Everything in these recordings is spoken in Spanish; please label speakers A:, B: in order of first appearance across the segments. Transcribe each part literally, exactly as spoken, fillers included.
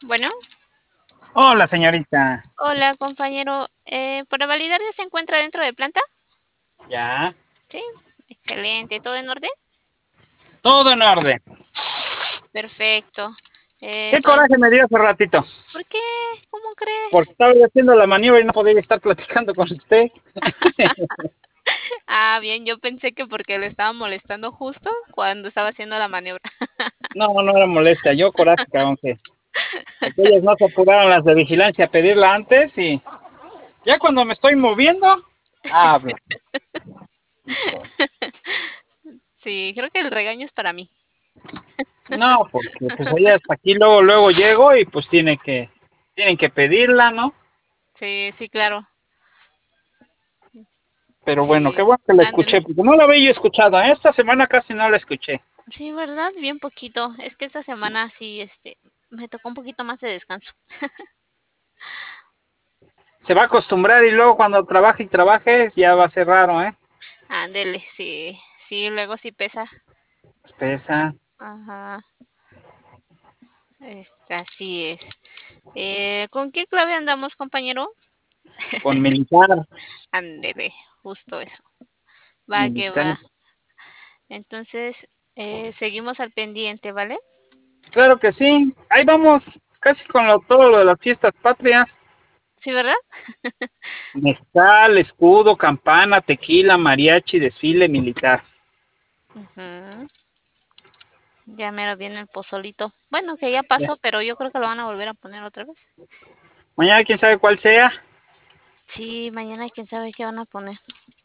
A: Bueno,
B: Hola, señorita.
A: hola compañero. Eh, ¿para validar ya se encuentra dentro de planta?
B: Ya.
A: Sí, excelente. ¿Todo en orden?
B: Todo en orden.
A: Perfecto. Eh,
B: Qué
A: entonces,
B: coraje me dio hace ratito.
A: ¿por qué? ¿Cómo cree?
B: Porque estaba yo haciendo la maniobra y no podía estar platicando con usted.
A: Ah, bien, yo pensé que porque le estaba molestando justo cuando estaba haciendo la maniobra.
B: No, no era molestia. Yo coraje, aunque aquellas no se apuraron las de vigilancia a pedirla antes y ya cuando me estoy moviendo, habla. Hijo.
A: Sí, creo que el regaño es para mí.
B: No, porque pues ahí hasta aquí luego, luego llego y pues tiene que, tienen que pedirla, ¿no?
A: Sí, sí, claro.
B: Pero bueno, qué
A: Sí,
B: bueno que la escuché,
A: ándale.
B: porque no la había yo escuchado. Esta semana casi no la escuché.
A: Sí, ¿verdad? Bien poquito. Es que esta semana sí, este, me tocó un poquito más de descanso.
B: Se va a acostumbrar y luego cuando trabaje y trabaje ya va a ser raro, ¿eh?
A: Ándele, sí, sí, luego sí pesa.
B: Pesa
A: Ajá, este, así es. Eh, ¿con qué clave andamos, compañero?
B: con militar,
A: Ándele, justo eso. Va que
B: militar.
A: va. Entonces, eh, seguimos al pendiente, ¿vale?
B: Claro que sí. Ahí vamos, casi con lo, todo lo de las fiestas patrias.
A: ¿Sí, verdad?
B: Mezcal, escudo, campana, tequila, mariachi, desfile militar.
A: Ujú. Ya mero viene el pozolito. Bueno, que ya pasó, pero yo creo que lo van a volver a poner otra vez.
B: Mañana quién sabe cuál sea,
A: Sí, mañana quién sabe qué van a poner.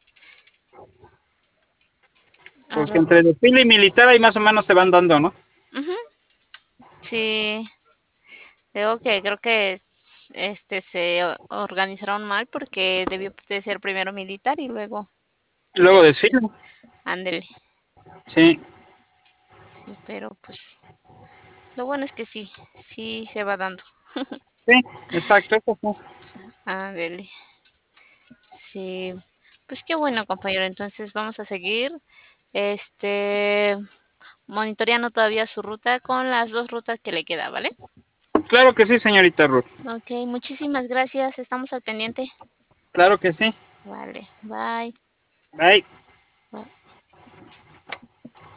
B: porque
A: Algo.
B: entre desfile y militar ahí más o menos se van dando, ¿no?
A: Ujú. Sí, digo que creo que s- este se o- organizaron mal porque debió de ser primero militar y luego
B: Luego
A: este,
B: desfile,
A: ándele.
B: sí,
A: Sí, pero pues lo bueno es que sí, sí se va dando.
B: sí, exacto, eso sí.
A: Ándele. Sí, pues qué bueno, compañero. Entonces vamos a seguir, este, monitoreando todavía su ruta con las dos rutas que le queda, ¿vale?
B: Claro que sí, señorita Ruth.
A: Ok, muchísimas gracias. Estamos al pendiente.
B: Claro que sí.
A: Vale, bye.
B: Bye.